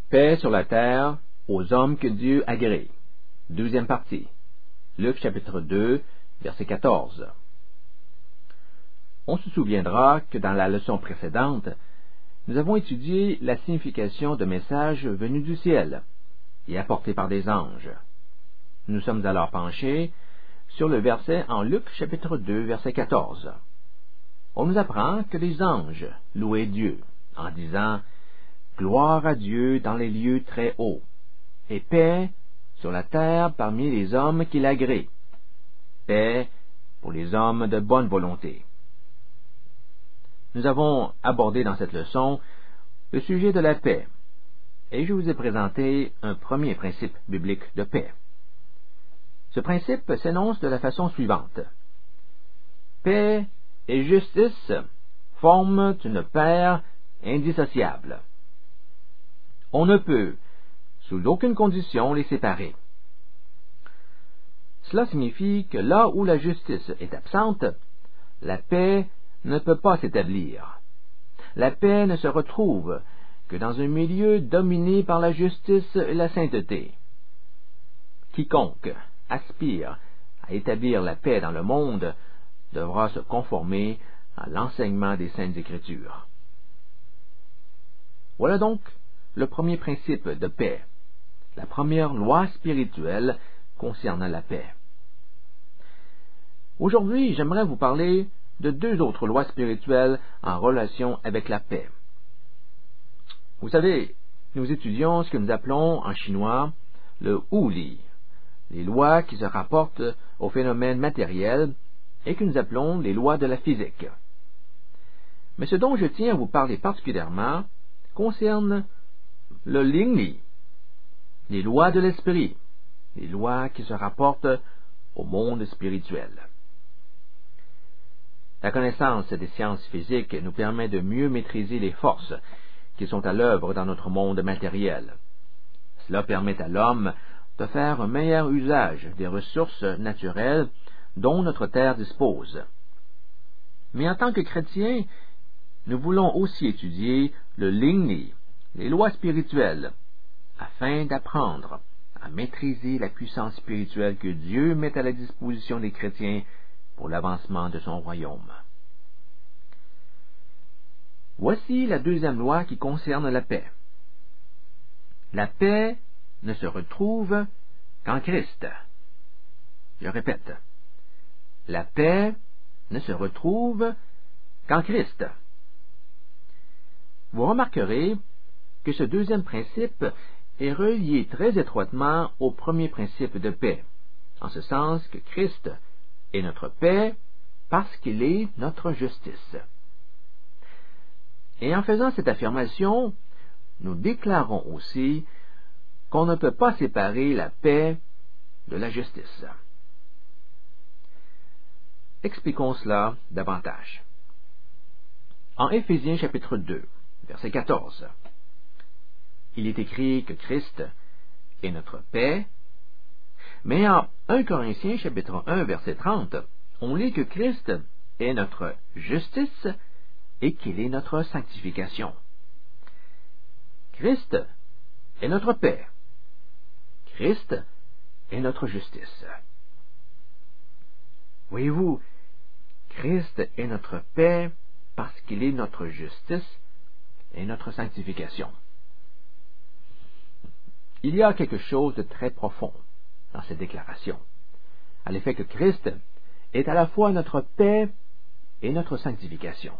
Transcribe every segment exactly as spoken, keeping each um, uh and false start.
Paix sur la terre aux hommes que Dieu agrée. Deuxième partie. Luc chapitre deux, verset quatorze. On se souviendra que dans la leçon précédente, nous avons étudié la signification de messages venus du ciel et apportés par des anges. Nous sommes alors penchés sur le verset en Luc chapitre deux, verset quatorze. On nous apprend que les anges louaient Dieu en disant « Gloire à Dieu dans les lieux très hauts, et paix sur la terre parmi les hommes qui l'agréent. Paix pour les hommes de bonne volonté. » Nous avons abordé dans cette leçon le sujet de la paix, et je vous ai présenté un premier principe biblique de paix. Ce principe s'énonce de la façon suivante. Paix et justice forment une paire indissociable. On ne peut, sous aucune condition, les séparer. Cela signifie que là où la justice est absente, la paix ne peut pas s'établir. La paix ne se retrouve que dans un milieu dominé par la justice et la sainteté. Quiconque aspire à établir la paix dans le monde devra se conformer à l'enseignement des Saintes Écritures. Voilà donc le premier principe de paix, la première loi spirituelle concernant la paix. Aujourd'hui, j'aimerais vous parler de deux autres lois spirituelles en relation avec la paix. Vous savez, nous étudions ce que nous appelons en chinois le Wuli, les lois qui se rapportent aux phénomènes matériels et que nous appelons les lois de la physique. Mais ce dont je tiens à vous parler particulièrement concerne le Lingli, les lois de l'esprit, les lois qui se rapportent au monde spirituel. La connaissance des sciences physiques nous permet de mieux maîtriser les forces qui sont à l'œuvre dans notre monde matériel. Cela permet à l'homme de faire un meilleur usage des ressources naturelles dont notre terre dispose. Mais en tant que chrétiens, nous voulons aussi étudier le Lingli, les lois spirituelles, afin d'apprendre à maîtriser la puissance spirituelle que Dieu met à la disposition des chrétiens pour l'avancement de son royaume. Voici la deuxième loi qui concerne la paix. La paix ne se retrouve qu'en Christ. Je répète, la paix ne se retrouve qu'en Christ. Vous remarquerez que ce deuxième principe est relié très étroitement au premier principe de paix, en ce sens que Christ est notre paix parce qu'il est notre justice. Et en faisant cette affirmation, nous déclarons aussi qu'on ne peut pas séparer la paix de la justice. Expliquons cela davantage. En Éphésiens chapitre deux, verset quatorze, il est écrit que Christ est notre paix, mais en un Corinthiens chapitre un, verset trente, on lit que Christ est notre justice et qu'il est notre sanctification. Christ est notre paix. Christ est notre justice. Voyez-vous, Christ est notre paix parce qu'il est notre justice et notre sanctification. Il y a quelque chose de très profond dans cette déclaration, à l'effet que Christ est à la fois notre paix et notre sanctification.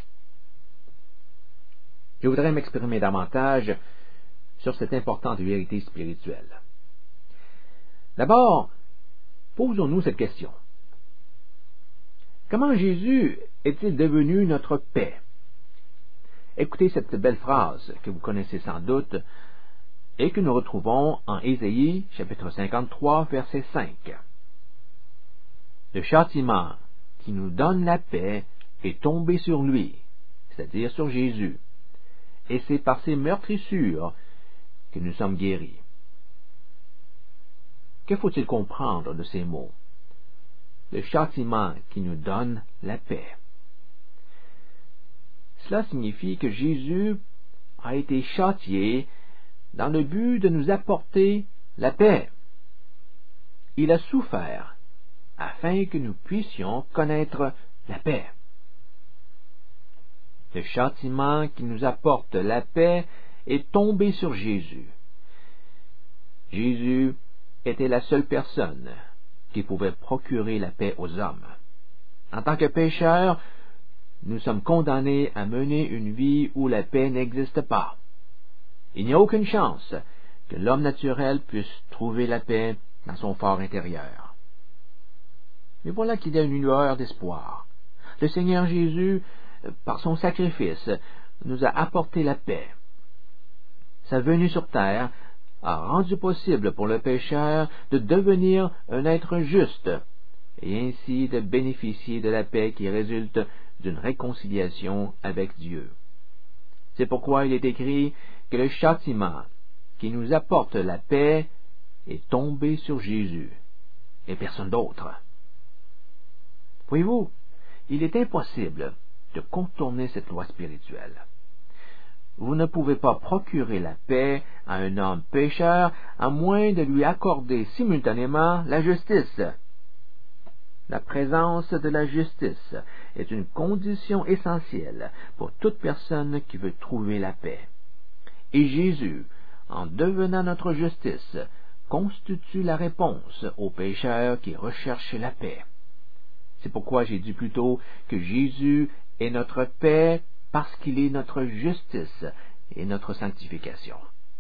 Je voudrais m'exprimer davantage sur cette importante vérité spirituelle. D'abord, posons-nous cette question. Comment Jésus est-il devenu notre paix? Écoutez cette belle phrase que vous connaissez sans doute et que nous retrouvons en Ésaïe chapitre cinquante-trois, verset cinq. Le châtiment qui nous donne la paix est tombé sur lui, c'est-à-dire sur Jésus, et c'est par ses meurtrissures que nous sommes guéris. Que faut-il comprendre de ces mots? Le châtiment qui nous donne la paix. Cela signifie que Jésus a été châtié dans le but de nous apporter la paix. Il a souffert afin que nous puissions connaître la paix. Le châtiment qui nous apporte la paix est tombé sur Jésus. Jésus était la seule personne qui pouvait procurer la paix aux hommes. En tant que pécheurs, nous sommes condamnés à mener une vie où la paix n'existe pas. Il n'y a aucune chance que l'homme naturel puisse trouver la paix dans son fort intérieur. Mais voilà qu'il y a une lueur d'espoir. Le Seigneur Jésus, par son sacrifice, nous a apporté la paix. Sa venue sur terre a rendu possible pour le pécheur de devenir un être juste et ainsi de bénéficier de la paix qui résulte d'une réconciliation avec Dieu. C'est pourquoi il est écrit que le châtiment qui nous apporte la paix est tombé sur Jésus et personne d'autre. Voyez-vous, il est impossible de contourner cette loi spirituelle. Vous ne pouvez pas procurer la paix à un homme pécheur à moins de lui accorder simultanément la justice. La présence de la justice est une condition essentielle pour toute personne qui veut trouver la paix. Et Jésus, en devenant notre justice, constitue la réponse aux pécheurs qui recherchent la paix. C'est pourquoi j'ai dit plus tôt que Jésus est notre paix parce qu'il est notre justice et notre sanctification.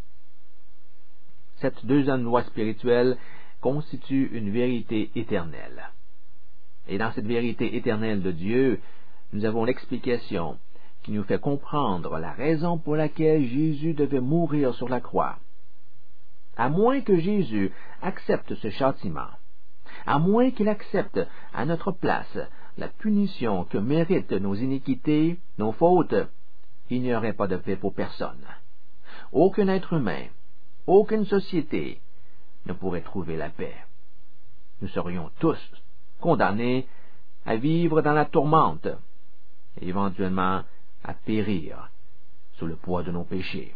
Cette deuxième loi spirituelle constitue une vérité éternelle. Et dans cette vérité éternelle de Dieu, nous avons l'explication qui nous fait comprendre la raison pour laquelle Jésus devait mourir sur la croix. À moins que Jésus accepte ce châtiment, à moins qu'il accepte à notre place la punition que méritent nos iniquités, nos fautes, il n'y aurait pas de paix pour personne. Aucun être humain, aucune société ne pourrait trouver la paix. Nous serions tous condamnés à vivre dans la tourmente et éventuellement à périr sous le poids de nos péchés.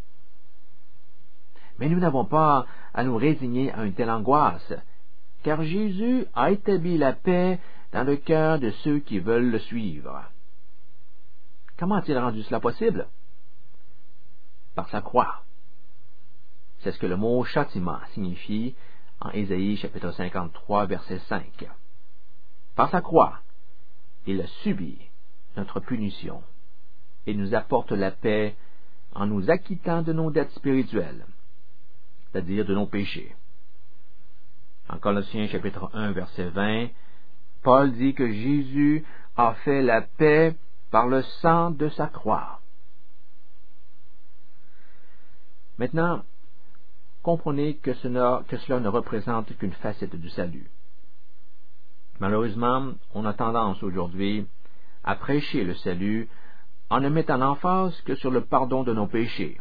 Mais nous n'avons pas à nous résigner à une telle angoisse, car Jésus a établi la paix dans le cœur de ceux qui veulent le suivre. Comment a-t-il rendu cela possible? Par sa croix. C'est ce que le mot châtiment signifie en Ésaïe chapitre cinquante-trois, verset cinq. Par sa croix, il a subi notre punition et nous apporte la paix en nous acquittant de nos dettes spirituelles, c'est-à-dire de nos péchés. En Colossiens chapitre un, verset vingt, Paul dit que Jésus a fait la paix par le sang de sa croix. Maintenant, comprenez que cela, que cela ne représente qu'une facette du salut. Malheureusement, on a tendance aujourd'hui à prêcher le salut en ne mettant l'emphase que sur le pardon de nos péchés.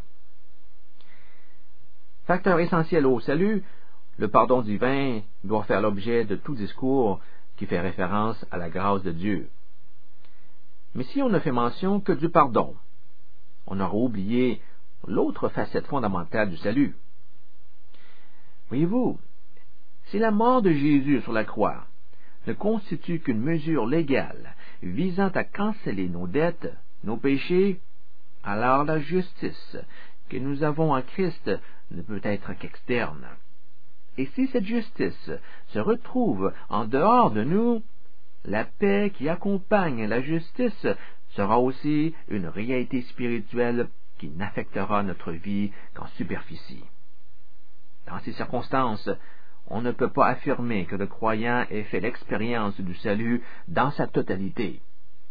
Facteur essentiel au salut, le pardon divin doit faire l'objet de tout discours qui fait référence à la grâce de Dieu. Mais si on ne fait mention que du pardon, on aura oublié l'autre facette fondamentale du salut. Voyez-vous, si la mort de Jésus sur la croix ne constitue qu'une mesure légale visant à canceller nos dettes, nos péchés, alors la justice que nous avons en Christ ne peut être qu'externe. Et si cette justice se retrouve en dehors de nous, la paix qui accompagne la justice sera aussi une réalité spirituelle qui n'affectera notre vie qu'en superficie. Dans ces circonstances, on ne peut pas affirmer que le croyant ait fait l'expérience du salut dans sa totalité.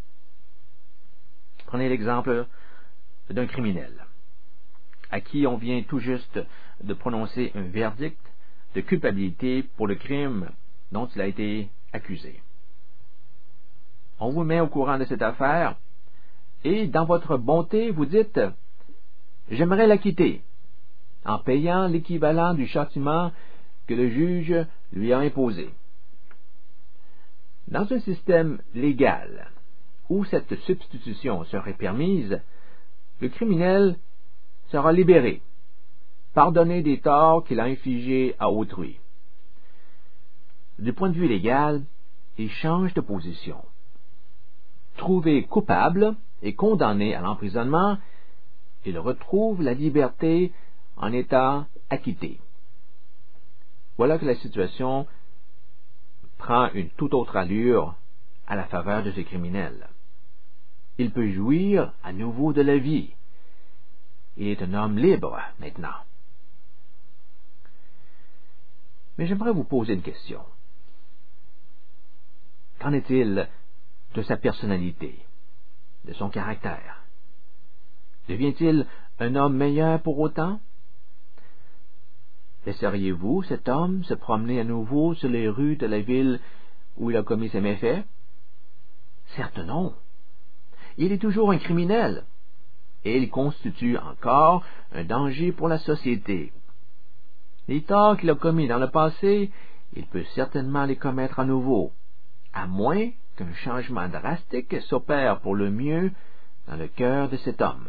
Prenez l'exemple d'un criminel, à qui on vient tout juste de prononcer un verdict de culpabilité pour le crime dont il a été accusé. On vous met au courant de cette affaire et, dans votre bonté, vous dites « J'aimerais l'acquitter » en payant l'équivalent du châtiment que le juge lui a imposé. Dans un système légal où cette substitution serait permise, le criminel sera libéré pardonner des torts qu'il a infligés à autrui. Du point de vue légal, il change de position. Trouvé coupable et condamné à l'emprisonnement, il retrouve la liberté en étant acquitté. Voilà que la situation prend une toute autre allure à la faveur de ce criminel. Il peut jouir à nouveau de la vie. Il est un homme libre maintenant. Mais j'aimerais vous poser une question. Qu'en est-il de sa personnalité, de son caractère? Devient-il un homme meilleur pour autant? Laisseriez-vous cet homme se promener à nouveau sur les rues de la ville où il a commis ses méfaits? Certes non. Il est toujours un criminel, et il constitue encore un danger pour la société. Les torts qu'il a commis dans le passé, il peut certainement les commettre à nouveau, à moins qu'un changement drastique s'opère pour le mieux dans le cœur de cet homme.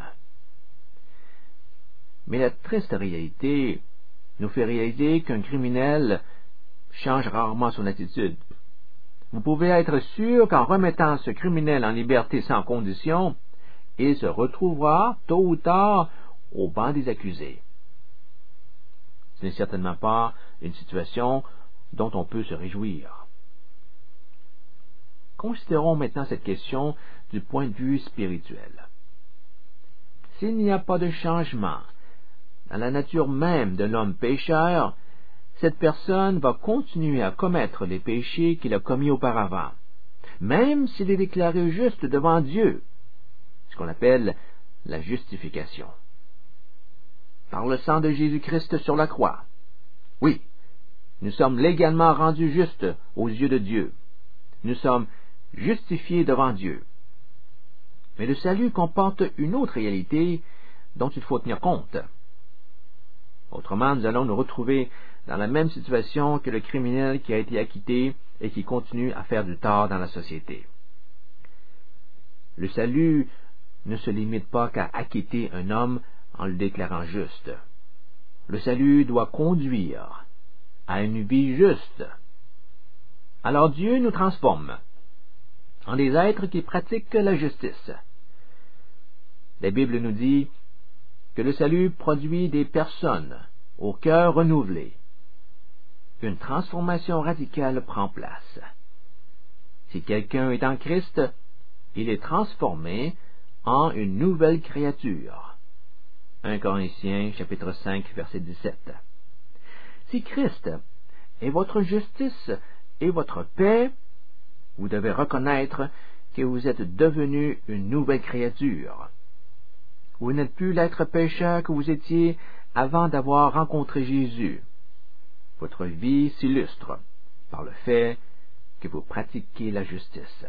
Mais la triste réalité nous fait réaliser qu'un criminel change rarement son attitude. Vous pouvez être sûr qu'en remettant ce criminel en liberté sans condition, il se retrouvera tôt ou tard au banc des accusés. Ce n'est certainement pas une situation dont on peut se réjouir. Considérons maintenant cette question du point de vue spirituel. S'il n'y a pas de changement dans la nature même de l'homme pécheur, cette personne va continuer à commettre les péchés qu'il a commis auparavant, même s'il est déclaré juste devant Dieu, ce qu'on appelle la justification. Par le sang de Jésus-Christ sur la croix. Oui, nous sommes légalement rendus justes aux yeux de Dieu. Nous sommes justifiés devant Dieu. Mais le salut comporte une autre réalité dont il faut tenir compte. Autrement, nous allons nous retrouver dans la même situation que le criminel qui a été acquitté et qui continue à faire du tort dans la société. Le salut ne se limite pas qu'à acquitter un homme en le déclarant juste. Le salut doit conduire à une vie juste. Alors Dieu nous transforme en des êtres qui pratiquent la justice. La Bible nous dit que le salut produit des personnes au cœur renouvelé. Une transformation radicale prend place. Si quelqu'un est en Christ, il est transformé en une nouvelle créature. un Corinthiens chapitre cinq verset dix-sept. Si Christ est votre justice et votre paix, vous devez reconnaître que vous êtes devenu une nouvelle créature. Vous n'êtes plus l'être pécheur que vous étiez avant d'avoir rencontré Jésus. Votre vie s'illustre par le fait que vous pratiquez la justice.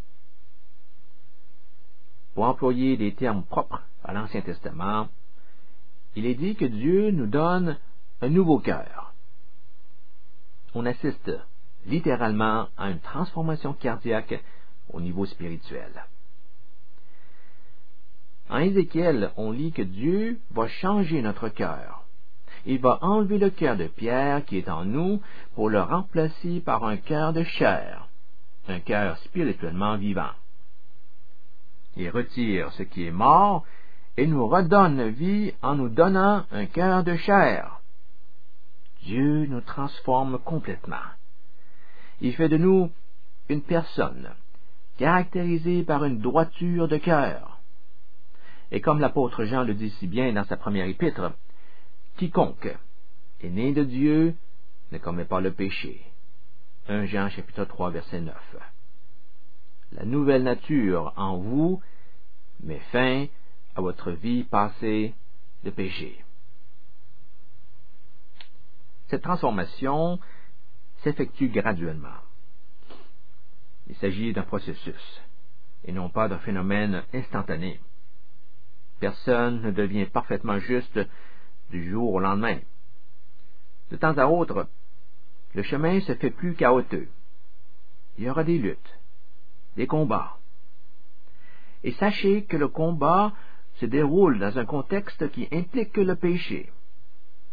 Pour employer des termes propres à l'Ancien Testament, il est dit que Dieu nous donne un nouveau cœur. On assiste littéralement à une transformation cardiaque au niveau spirituel. En Ézéchiel, on lit que Dieu va changer notre cœur. Il va enlever le cœur de pierre qui est en nous pour le remplacer par un cœur de chair, un cœur spirituellement vivant. Il retire ce qui est mort et nous redonne vie en nous donnant un cœur de chair. Dieu nous transforme complètement. Il fait de nous une personne caractérisée par une droiture de cœur. Et comme l'apôtre Jean le dit si bien dans sa première épître, quiconque est né de Dieu ne commet pas le péché. un Jean chapitre trois verset neuf. La nouvelle nature en vous met fin à votre vie passée de péché. Cette transformation s'effectue graduellement. Il s'agit d'un processus et non pas d'un phénomène instantané. Personne ne devient parfaitement juste du jour au lendemain. De temps à autre, le chemin se fait plus chaotique. Il y aura des luttes, des combats. Et sachez que le combat se déroule dans un contexte qui implique le péché.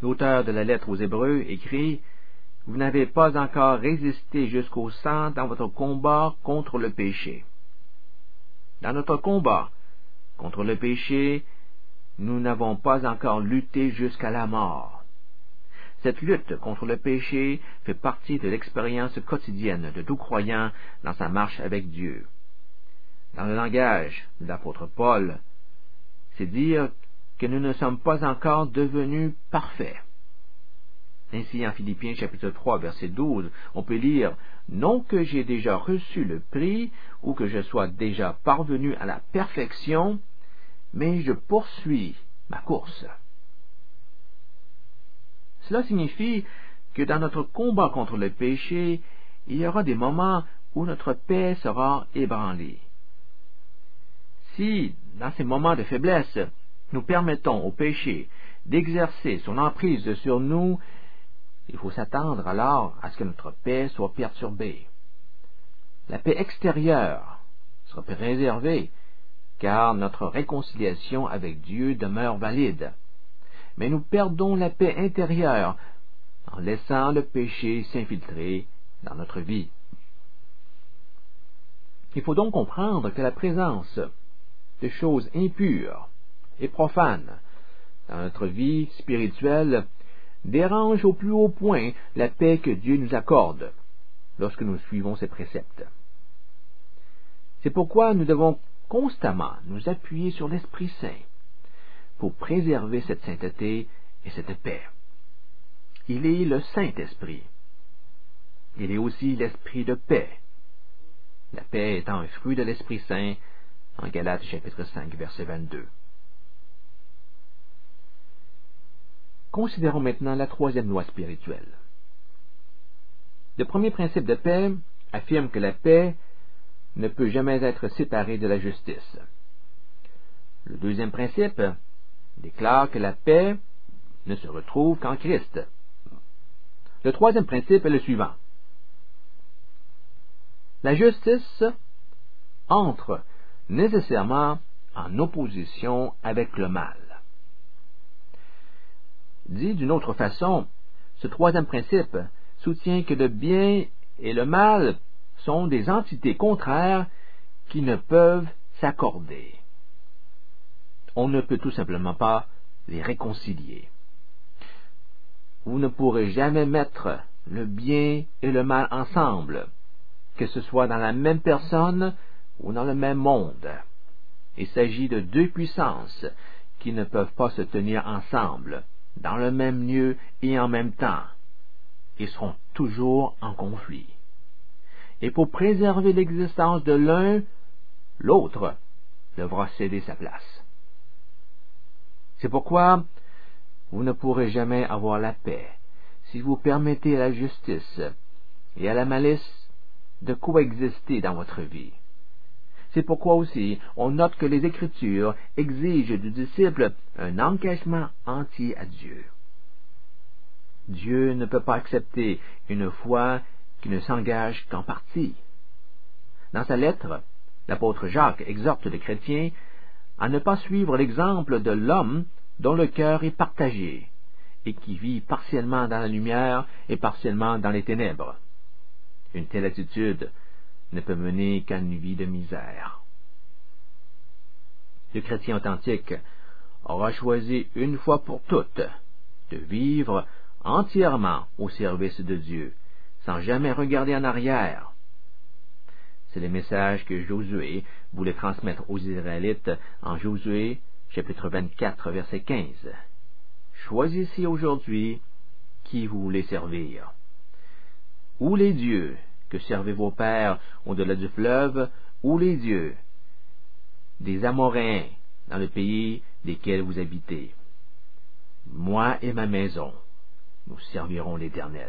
L'auteur de la lettre aux Hébreux écrit « Vous n'avez pas encore résisté jusqu'au sang dans votre combat contre le péché. » Dans notre combat contre le péché, nous n'avons pas encore lutté jusqu'à la mort. Cette lutte contre le péché fait partie de l'expérience quotidienne de tout croyant dans sa marche avec Dieu. Dans le langage de l'apôtre Paul, c'est dire que nous ne sommes pas encore devenus parfaits. Ainsi, en Philippiens chapitre trois, verset douze, on peut lire « Non que j'ai déjà reçu le prix ou que je sois déjà parvenu à la perfection, mais je poursuis ma course. » Cela signifie que dans notre combat contre le péché, il y aura des moments où notre paix sera ébranlée. Si, dans ces moments de faiblesse, nous permettons au péché d'exercer son emprise sur nous, il faut s'attendre alors à ce que notre paix soit perturbée. La paix extérieure sera préservée, car notre réconciliation avec Dieu demeure valide. Mais nous perdons la paix intérieure en laissant le péché s'infiltrer dans notre vie. Il faut donc comprendre que la présence de choses impures et profanes dans notre vie spirituelle dérange au plus haut point la paix que Dieu nous accorde lorsque nous suivons ses préceptes. C'est pourquoi nous devons constamment nous appuyer sur l'Esprit Saint pour préserver cette sainteté et cette paix. Il est le Saint-Esprit. Il est aussi l'Esprit de paix. La paix étant un fruit de l'Esprit Saint, en Galates chapitre cinq, verset vingt-deux. Considérons maintenant la troisième loi spirituelle. Le premier principe de paix affirme que la paix ne peut jamais être séparée de la justice. Le deuxième principe déclare que la paix ne se retrouve qu'en Christ. Le troisième principe est le suivant. La justice entre nécessairement en opposition avec le mal. Dit d'une autre façon, ce troisième principe soutient que le bien et le mal sont des entités contraires qui ne peuvent s'accorder. On ne peut tout simplement pas les réconcilier. Vous ne pourrez jamais mettre le bien et le mal ensemble, que ce soit dans la même personne ou dans le même monde. Il s'agit de deux puissances qui ne peuvent pas se tenir ensemble, dans le même lieu et en même temps. Ils seront toujours en conflit. Et pour préserver l'existence de l'un, l'autre devra céder sa place. C'est pourquoi vous ne pourrez jamais avoir la paix si vous permettez à la justice et à la malice de coexister dans votre vie. C'est pourquoi aussi on note que les Écritures exigent du disciple un engagement entier à Dieu. Dieu ne peut pas accepter une foi qui ne s'engage qu'en partie. Dans sa lettre, l'apôtre Jacques exhorte les chrétiens à ne pas suivre l'exemple de l'homme dont le cœur est partagé et qui vit partiellement dans la lumière et partiellement dans les ténèbres. Une telle attitude ne peut mener qu'à une vie de misère. Le chrétien authentique aura choisi une fois pour toutes de vivre entièrement au service de Dieu, sans jamais regarder en arrière. C'est le message que Josué voulait transmettre aux Israélites en Josué, chapitre vingt-quatre, verset quinze. Choisissez aujourd'hui qui vous voulez servir. Ou les dieux que servaient vos pères au-delà du fleuve, ou les dieux des Amoréens dans le pays desquels vous habitez. Moi et ma maison, nous servirons l'Éternel.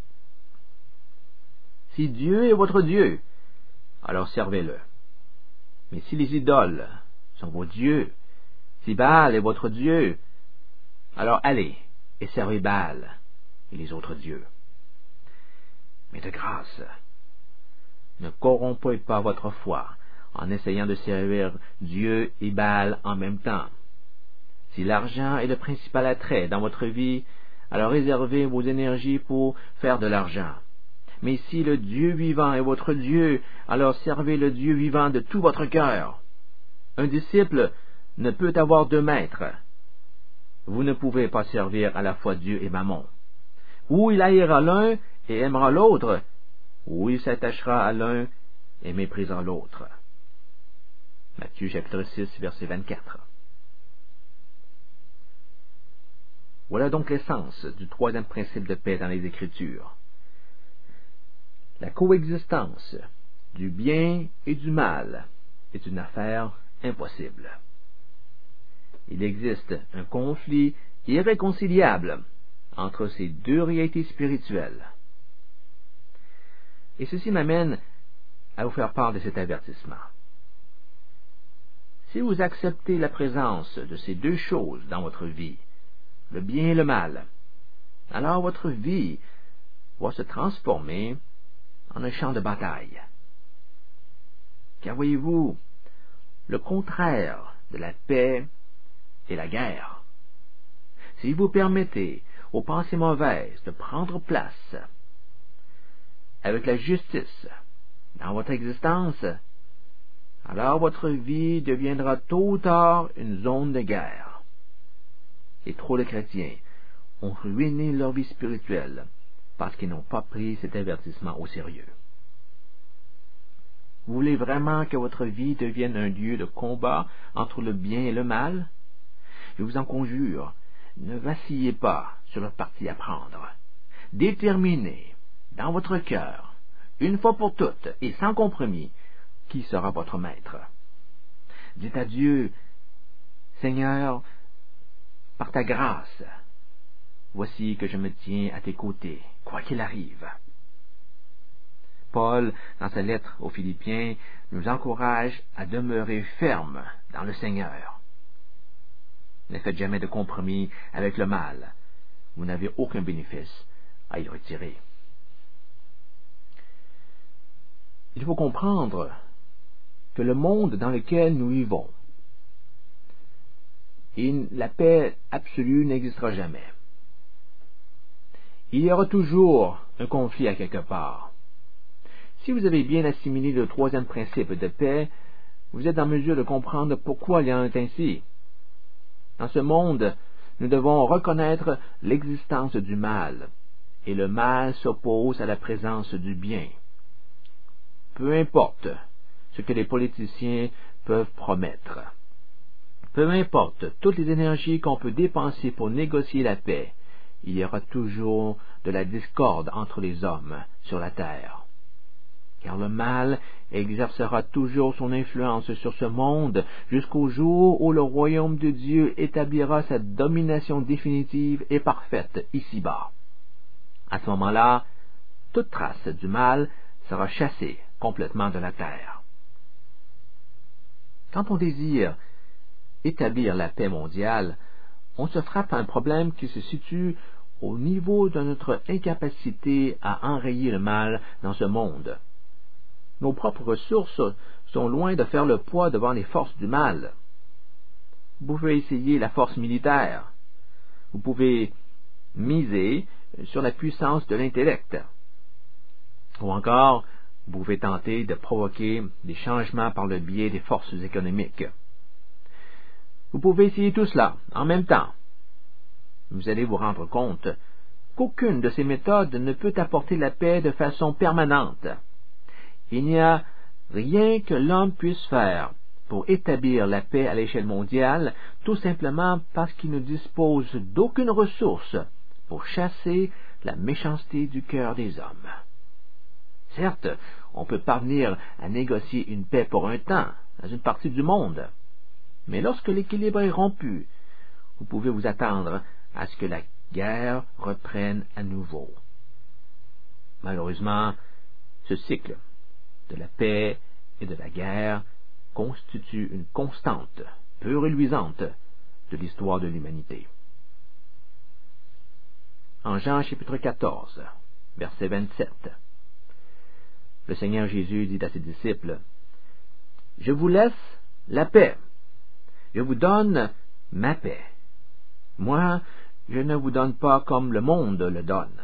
Si Dieu est votre Dieu, alors servez-le. Mais si les idoles sont vos dieux, si Baal est votre Dieu, alors allez et servez Baal et les autres dieux. Mais de grâce, ne corrompez pas votre foi en essayant de servir Dieu et Baal en même temps. Si l'argent est le principal attrait dans votre vie, alors réservez vos énergies pour faire de l'argent. Mais si le Dieu vivant est votre Dieu, alors servez le Dieu vivant de tout votre cœur. Un disciple ne peut avoir deux maîtres. Vous ne pouvez pas servir à la fois Dieu et Mammon. Ou il haïra l'un et aimera l'autre, ou il s'attachera à l'un et méprisera l'autre. Matthieu chapitre six, verset vingt-quatre. Voilà donc l'essence du troisième principe de paix dans les Écritures. La coexistence du bien et du mal est une affaire impossible. Il existe un conflit irréconciliable entre ces deux réalités spirituelles. Et ceci m'amène à vous faire part de cet avertissement. Si vous acceptez la présence de ces deux choses dans votre vie, le bien et le mal, alors votre vie va se transformer en un champ de bataille. Car voyez-vous, le contraire de la paix est la guerre. Si vous permettez aux pensées mauvaises de prendre place avec la justice dans votre existence, alors votre vie deviendra tôt ou tard une zone de guerre. Et trop de chrétiens ont ruiné leur vie spirituelle parce qu'ils n'ont pas pris cet avertissement au sérieux. Vous voulez vraiment que votre vie devienne un lieu de combat entre le bien et le mal? Je vous en conjure, ne vacillez pas sur le parti à prendre. Déterminez dans votre cœur, une fois pour toutes et sans compromis, qui sera votre maître. Dites à Dieu, Seigneur, par ta grâce, voici que je me tiens à tes côtés, quoi qu'il arrive. Paul, dans sa lettre aux Philippiens, nous encourage à demeurer fermes dans le Seigneur. Ne faites jamais de compromis avec le mal. Vous n'avez aucun bénéfice à y retirer. Il faut comprendre que le monde dans lequel nous vivons, et la paix absolue n'existera jamais. Il y aura toujours un conflit à quelque part. Si vous avez bien assimilé le troisième principe de paix, vous êtes en mesure de comprendre pourquoi il en est ainsi. Dans ce monde, nous devons reconnaître l'existence du mal, et le mal s'oppose à la présence du bien. Peu importe ce que les politiciens peuvent promettre. Peu importe toutes les énergies qu'on peut dépenser pour négocier la paix, il y aura toujours de la discorde entre les hommes sur la terre. Car le mal exercera toujours son influence sur ce monde jusqu'au jour où le royaume de Dieu établira sa domination définitive et parfaite ici-bas. À ce moment-là, toute trace du mal sera chassée complètement de la terre. Quand on désire établir la paix mondiale, on se frappe à un problème qui se situe au niveau de notre incapacité à enrayer le mal dans ce monde. Nos propres ressources sont loin de faire le poids devant les forces du mal. Vous pouvez essayer la force militaire. Vous pouvez miser sur la puissance de l'intellect. Ou encore, vous pouvez tenter de provoquer des changements par le biais des forces économiques. Vous pouvez essayer tout cela en même temps. Vous allez vous rendre compte qu'aucune de ces méthodes ne peut apporter la paix de façon permanente. Il n'y a rien que l'homme puisse faire pour établir la paix à l'échelle mondiale, tout simplement parce qu'il ne dispose d'aucune ressource pour chasser la méchanceté du cœur des hommes. Certes, on peut parvenir à négocier une paix pour un temps dans une partie du monde, mais lorsque l'équilibre est rompu, vous pouvez vous attendre à ce que la guerre reprenne à nouveau. Malheureusement, ce cycle de la paix et de la guerre constitue une constante, peu reluisante, de l'histoire de l'humanité. En Jean chapitre quatorze, verset vingt-sept, le Seigneur Jésus dit à ses disciples, « Je vous laisse la paix, je vous donne ma paix. Moi, je ne vous donne pas comme le monde le donne.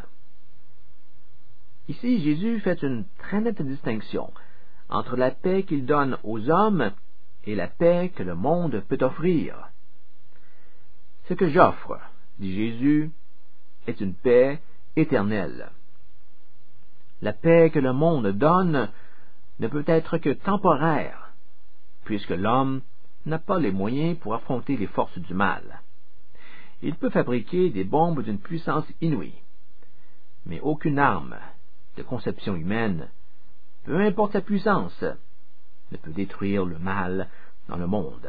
Ici, Jésus fait une très nette distinction entre la paix qu'il donne aux hommes et la paix que le monde peut offrir. Ce que j'offre, dit Jésus, est une paix éternelle. La paix que le monde donne ne peut être que temporaire, puisque l'homme n'a pas les moyens pour affronter les forces du mal. Il peut fabriquer des bombes d'une puissance inouïe, mais aucune arme de conception humaine, peu importe sa puissance, ne peut détruire le mal dans le monde.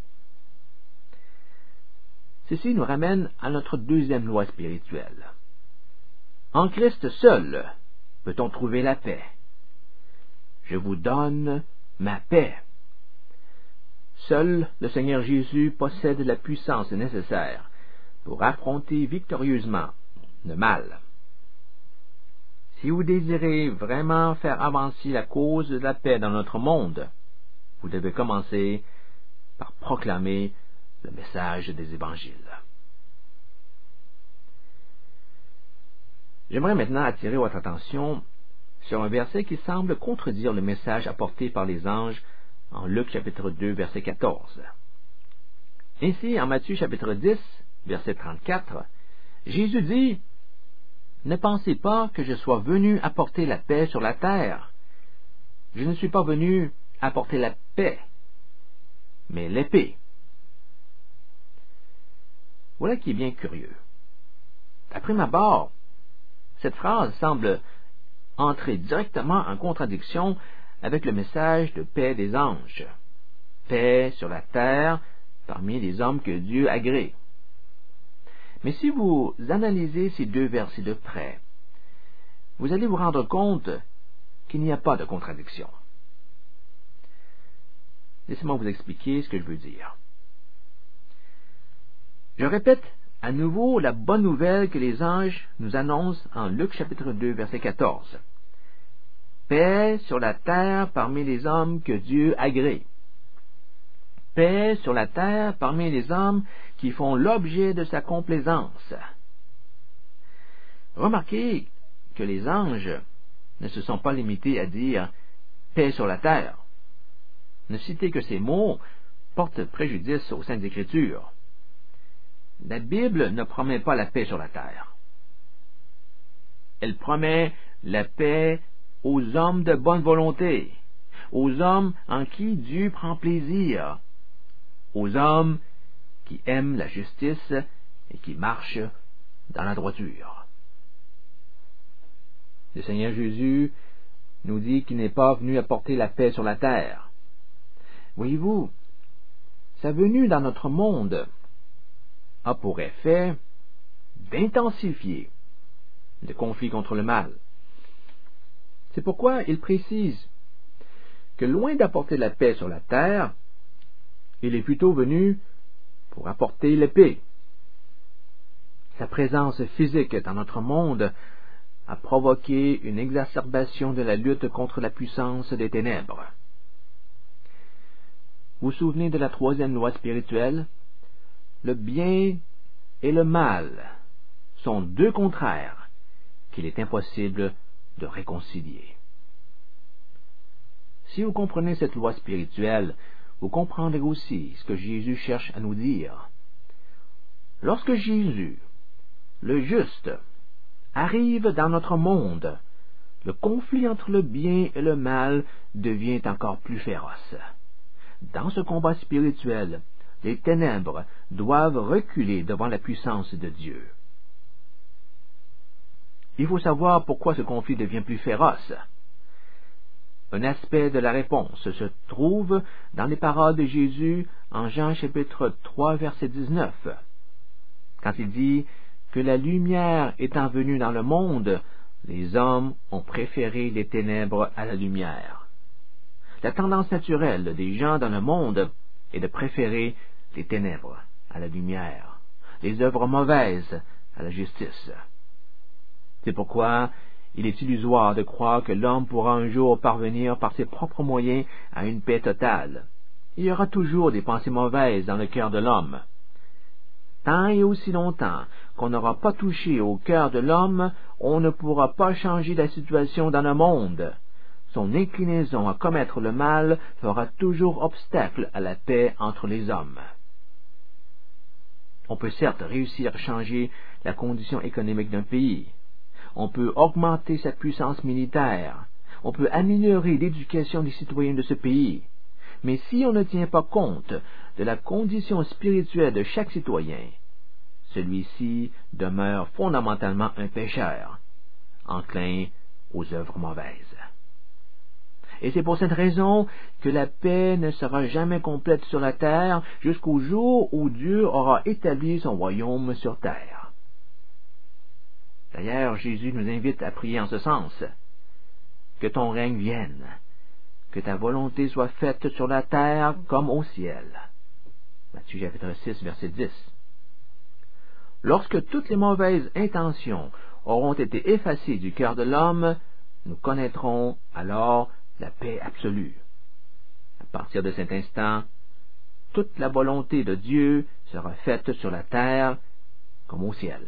Ceci nous ramène à notre deuxième loi spirituelle. En Christ seul peut-on trouver la paix. Je vous donne ma paix. Seul le Seigneur Jésus possède la puissance nécessaire pour affronter victorieusement le mal. Si vous désirez vraiment faire avancer la cause de la paix dans notre monde, vous devez commencer par proclamer le message des évangiles. J'aimerais maintenant attirer votre attention sur un verset qui semble contredire le message apporté par les anges en Luc chapitre deux, verset quatorze. Ainsi, en Matthieu chapitre dix, verset trente-quatre, Jésus dit: « Ne pensez pas que je sois venu apporter la paix sur la terre. Je ne suis pas venu apporter la paix, mais l'épée. » Voilà qui est bien curieux. À prime abord, cette phrase semble entrer directement en contradiction avec le message de paix des anges. Paix sur la terre parmi les hommes que Dieu agrée. Mais si vous analysez ces deux versets de près, vous allez vous rendre compte qu'il n'y a pas de contradiction. Laissez-moi vous expliquer ce que je veux dire. Je répète à nouveau la bonne nouvelle que les anges nous annoncent en Luc chapitre deux, verset quatorze. Paix sur la terre parmi les hommes que Dieu agrée. Paix sur la terre parmi les hommes qui font l'objet de sa complaisance. Remarquez que les anges ne se sont pas limités à dire paix sur la terre. Ne citez que ces mots portent préjudice aux Saintes Écritures. La Bible ne promet pas la paix sur la terre. Elle promet la paix aux hommes de bonne volonté, aux hommes en qui Dieu prend plaisir, aux hommes qui aiment la justice et qui marchent dans la droiture. Le Seigneur Jésus nous dit qu'il n'est pas venu apporter la paix sur la terre. Voyez-vous, sa venue dans notre monde a pour effet d'intensifier le conflit contre le mal. C'est pourquoi il précise que loin d'apporter la paix sur la terre, il est plutôt venu pour apporter l'épée. Sa présence physique dans notre monde a provoqué une exacerbation de la lutte contre la puissance des ténèbres. Vous vous souvenez de la troisième loi spirituelle? Le bien et le mal sont deux contraires qu'il est impossible de réconcilier. Si vous comprenez cette loi spirituelle, vous comprendrez aussi ce que Jésus cherche à nous dire. Lorsque Jésus, le juste, arrive dans notre monde, le conflit entre le bien et le mal devient encore plus féroce. Dans ce combat spirituel, les ténèbres doivent reculer devant la puissance de Dieu. Il faut savoir pourquoi ce conflit devient plus féroce. Un aspect de la réponse se trouve dans les paroles de Jésus en Jean chapitre trois, verset dix-neuf, quand il dit que la lumière étant venue dans le monde, les hommes ont préféré les ténèbres à la lumière. La tendance naturelle des gens dans le monde est de préférer les ténèbres à la lumière, les œuvres mauvaises à la justice. C'est pourquoi il est illusoire de croire que l'homme pourra un jour parvenir par ses propres moyens à une paix totale. Il y aura toujours des pensées mauvaises dans le cœur de l'homme. Tant et aussi longtemps qu'on n'aura pas touché au cœur de l'homme, on ne pourra pas changer la situation dans le monde. Son inclinaison à commettre le mal fera toujours obstacle à la paix entre les hommes. On peut certes réussir à changer la condition économique d'un pays. On peut augmenter sa puissance militaire. On peut améliorer l'éducation des citoyens de ce pays. Mais si on ne tient pas compte de la condition spirituelle de chaque citoyen, celui-ci demeure fondamentalement un pécheur, enclin aux œuvres mauvaises. Et c'est pour cette raison que la paix ne sera jamais complète sur la terre jusqu'au jour où Dieu aura établi son royaume sur terre. D'ailleurs, Jésus nous invite à prier en ce sens. Que ton règne vienne, que ta volonté soit faite sur la terre comme au ciel. Matthieu chapitre six, verset dix. Lorsque toutes les mauvaises intentions auront été effacées du cœur de l'homme, nous connaîtrons alors la paix absolue. À partir de cet instant, toute la volonté de Dieu sera faite sur la terre comme au ciel.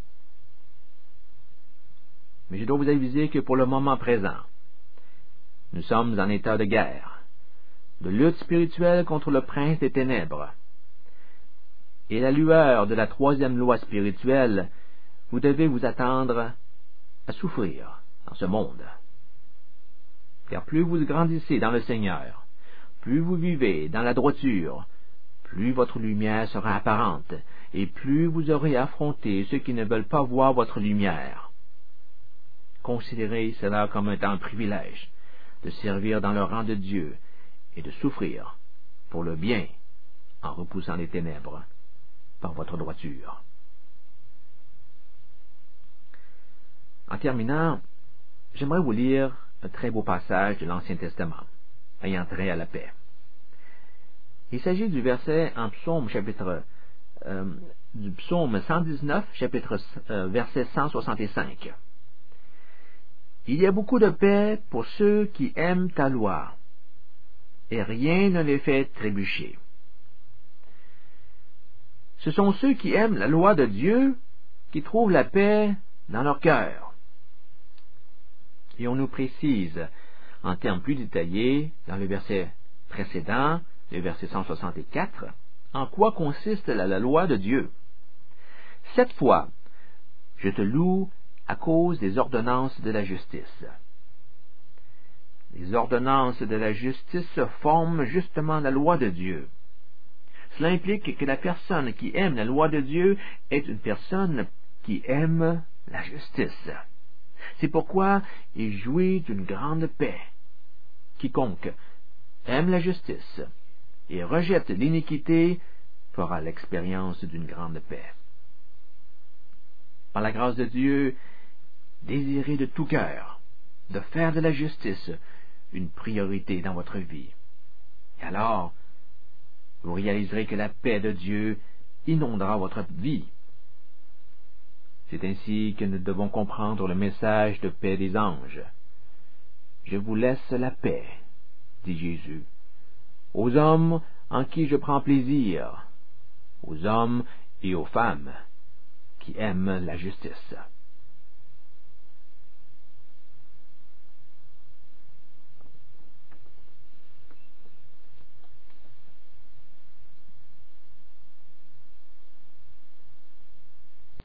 Mais je dois vous aviser que pour le moment présent, nous sommes en état de guerre, de lutte spirituelle contre le prince des ténèbres. Et la lueur de la troisième loi spirituelle, vous devez vous attendre à souffrir dans ce monde. Car plus vous grandissez dans le Seigneur, plus vous vivez dans la droiture, plus votre lumière sera apparente, et plus vous aurez affronté ceux qui ne veulent pas voir votre lumière. Considérez cela comme étant un privilège de servir dans le rang de Dieu et de souffrir pour le bien en repoussant les ténèbres par votre droiture. En terminant, j'aimerais vous lire un très beau passage de l'Ancien Testament, ayant trait à la paix. Il s'agit du verset en psaume chapitre euh, du psaume cent dix-neuf, chapitre euh, verset cent soixante-cinq. Il y a beaucoup de paix pour ceux qui aiment ta loi, et rien ne les fait trébucher. Ce sont ceux qui aiment la loi de Dieu qui trouvent la paix dans leur cœur. Et on nous précise, en termes plus détaillés, dans le verset précédent, le verset cent soixante-quatre, en quoi consiste la, la loi de Dieu. Cette fois, je te loue à cause des ordonnances de la justice. Les ordonnances de la justice forment justement la loi de Dieu. Cela implique que la personne qui aime la loi de Dieu est une personne qui aime la justice. C'est pourquoi il jouit d'une grande paix. Quiconque aime la justice et rejette l'iniquité fera l'expérience d'une grande paix. Par la grâce de Dieu, désirez de tout cœur de faire de la justice une priorité dans votre vie. Et alors, vous réaliserez que la paix de Dieu inondera votre vie. C'est ainsi que nous devons comprendre le message de paix des anges. Je vous laisse la paix, dit Jésus, aux hommes en qui je prends plaisir, aux hommes et aux femmes qui aiment la justice.